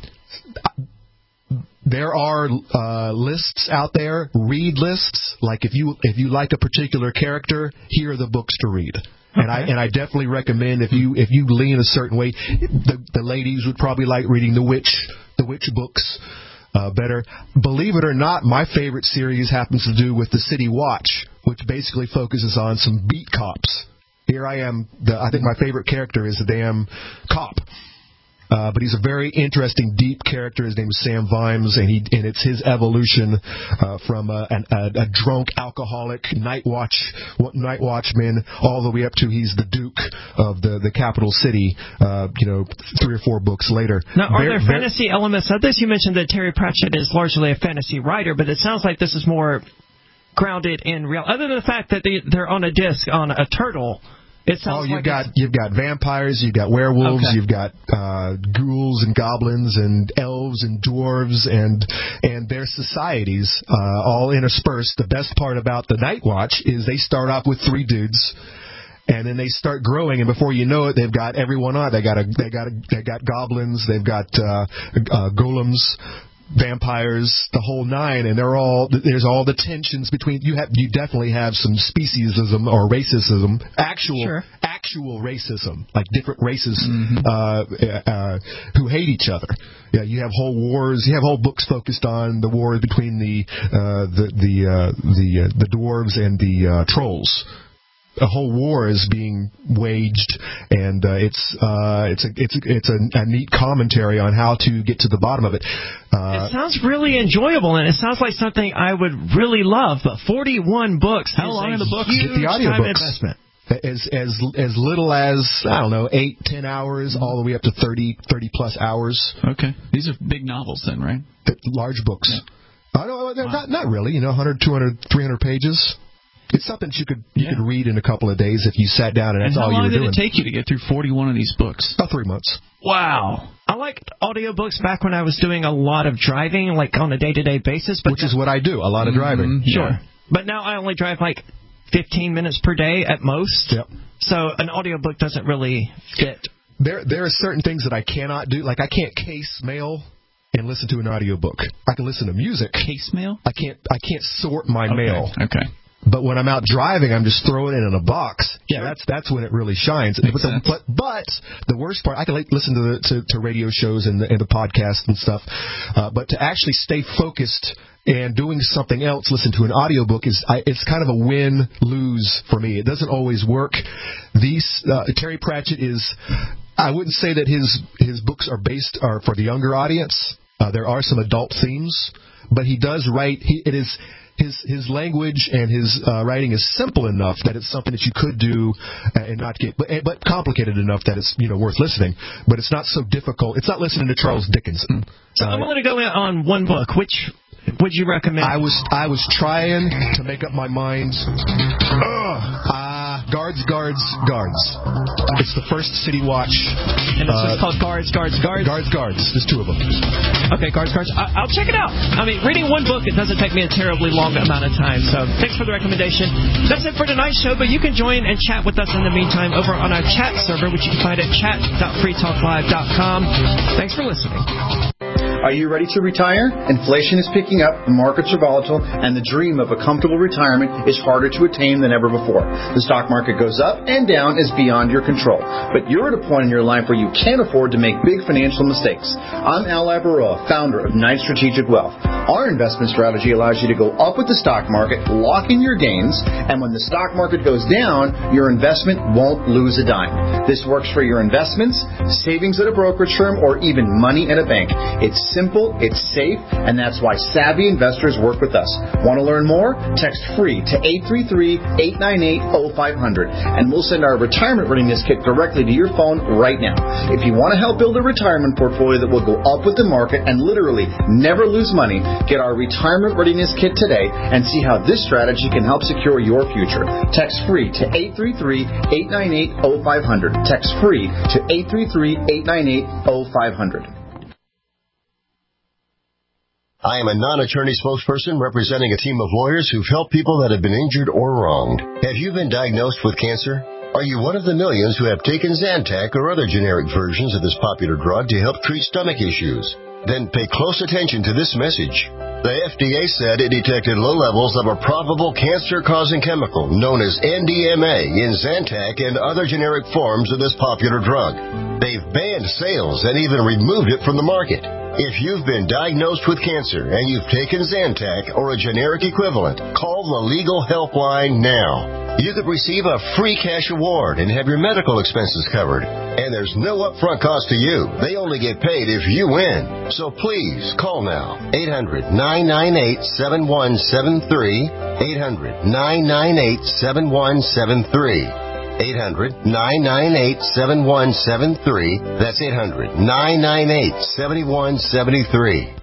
there are uh, lists out there, read lists. Like if you if you like a particular character, here are the books to read. Okay. And I and I definitely recommend if you if you lean a certain way, the the ladies would probably like reading the witch the witch books. Uh, better. Believe it or not, my favorite series happens to do with the City Watch, which basically focuses on some beat cops. Here I am. The, I think my favorite character is the damn cop. Uh, but he's a very interesting, deep character. His name is Sam Vimes, and he and it's his evolution uh, from a, a, a drunk alcoholic night watch night watchman all the way up to he's the Duke of the, the capital city. Uh, you know, three or four books later. Now, are very, there fantasy very, elements of this? You mentioned that Terry Pratchett is largely a fantasy writer, but it sounds like this is more grounded in real. Other than the fact that they, they're on a disc on a turtle. It sounds oh, you've like got you've got vampires, you've got werewolves, okay. you've got uh, ghouls and goblins and elves and dwarves and and their societies uh, all interspersed. The best part about the Night Watch is they start off with three dudes. And then they start growing, and before you know it, they've got everyone on. They got a, they got a, they got goblins, they've got uh, uh, golems, vampires, the whole nine, and they're all there's all the tensions between you have you definitely have some speciesism or racism, actual sure. actual racism, like different races mm-hmm. uh, uh, who hate each other. Yeah, you have whole wars. You have whole books focused on the wars between the uh, the the uh, the uh, the dwarves and the uh, trolls. A whole war is being waged, and uh, it's uh, it's a it's a, it's a, a neat commentary on how to get to the bottom of it. Uh, it sounds really enjoyable, and it sounds like something I would really love. But forty-one books. How long are the books? Huge get the audio time books. investment. As as as little as I don't know eight ten hours, all the way up to thirty thirty plus hours. Okay, these are big novels then, right? The large books. Yeah. I don't, wow. not not really. You know, one hundred, two hundred, three hundred pages. It's something that you could you yeah. could read in a couple of days if you sat down and that's and all you were doing. How long did it take you to get through forty-one of these books? About three months. Wow. I liked audiobooks back when I was doing a lot of driving, like on a day-to-day basis. But Which is what I do, a lot of driving. Mm-hmm. Sure. Yeah. But now I only drive like fifteen minutes per day at most. Yep. So an audiobook doesn't really fit. There there are certain things that I cannot do. Like I can't case mail and listen to an audiobook. I can listen to music. Case mail? I can't I can't sort my okay. mail. Okay. But when I'm out driving, I'm just throwing it in a box. Yeah, sure. that's that's when it really shines. But the, but but the worst part, I can like, listen to the to, to radio shows and the, and the podcasts and stuff. Uh, but to actually stay focused and doing something else, listen to an audiobook is I, it's kind of a win lose for me. It doesn't always work. These uh, Terry Pratchett is. I wouldn't say that his his books are based are for the younger audience. Uh, there are some adult themes, but he does write. He, it is. His his language and his uh, writing is simple enough that it's something that you could do and not get, but, but complicated enough that it's you know worth listening. But it's not so difficult. It's not listening to Charles Dickens. So uh, I want to go in on one book. Which would you recommend? I was I was trying to make up my mind. Ugh. Uh, guards, guards, guards. It's the first City Watch. And it's uh, just called Guards, Guards, Guards? Guards, Guards. There's two of them. Okay, Guards, Guards. I- I'll check it out. I mean, reading one book, it doesn't take me a terribly long amount of time. So thanks for the recommendation. That's it for tonight's show, but you can join and chat with us in the meantime over on our chat server, which you can find at chat dot free talk live dot com. Thanks for listening. Are you ready to retire? Inflation is picking up, the markets are volatile, and the dream of a comfortable retirement is harder to attain than ever before. The stock market goes up and down is beyond your control. But you're at a point in your life where you can't afford to make big financial mistakes. I'm Al Labaroa, founder of Knight Strategic Wealth. Our investment strategy allows you to go up with the stock market, lock in your gains, and when the stock market goes down, your investment won't lose a dime. This works for your investments, savings at a brokerage firm, or even money in a bank. It's simple, it's safe, and that's why savvy investors work with us. Want to learn more? Text FREE to eight three three, eight nine eight, oh five hundred, and we'll send our retirement readiness kit directly to your phone right now. If you want to help build a retirement portfolio that will go up with the market and literally never lose money, get our retirement readiness kit today and see how this strategy can help secure your future. Text FREE to eight three three, eight nine eight, oh five hundred. Text FREE to eight three three, eight nine eight, oh five hundred. I am a non-attorney spokesperson representing a team of lawyers who've helped people that have been injured or wronged. Have you been diagnosed with cancer? Are you one of the millions who have taken Zantac or other generic versions of this popular drug to help treat stomach issues? Then pay close attention to this message. The F D A said it detected low levels of a probable cancer-causing chemical known as N D M A in Zantac and other generic forms of this popular drug. They've banned sales and even removed it from the market. If you've been diagnosed with cancer and you've taken Zantac or a generic equivalent, call the Legal Helpline now. You could receive a free cash award and have your medical expenses covered. And there's no upfront cost to you. They only get paid if you win. So please, call now. eight hundred, nine nine eight, seven one seven three. eight hundred, nine nine eight, seven one seven three. eight hundred, nine nine eight, seven one seven three. That's eight hundred, nine nine eight, seven one seven three.